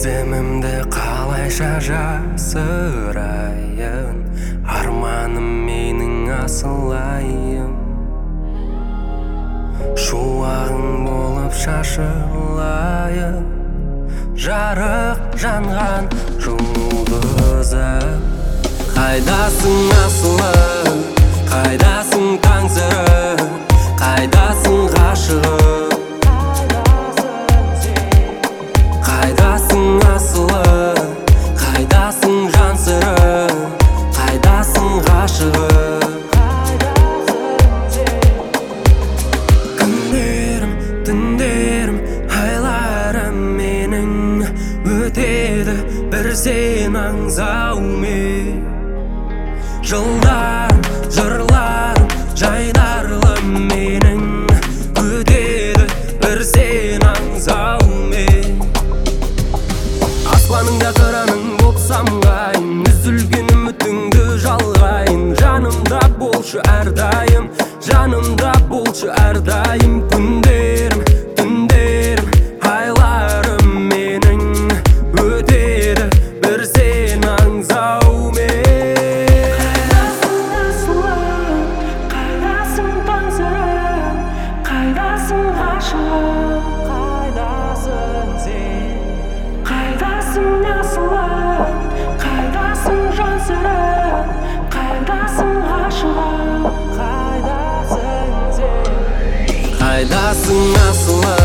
Сезімімді қалайша жасырайын, арманым менің асылайым. Шуағың болып шашылайын, жарық жанған жұлдызы. Қайдасың асылым, қайдасың таң сыры, қайдасың ғашығым? Қайдасың асылым, қайдасың жан сыры, қайдасың ғашығым? Күндерім, түндерім, айларым менің өтеді бір сен аңсаумен. Жылдарым, жырларым, жайдарлым менің өтеді бір сен аңсаумен. Аспаныңда қыраның болсам қайын, үзілген үмітіңді жалғайын. Жанымда болшы әрдайым, жанымда болшы әрдайым. Күндерім, түндерім, айларым менің өтеді бір сен аңсаумен. Қайдасың асылым, қайдасың таң сыры, қайдасың ғашығым? Қайдасың сен? Қайдасың асылым, қайдасың жан сыры, қайдасың ғашығым? Қайдасың сен? Қайдасың асылым?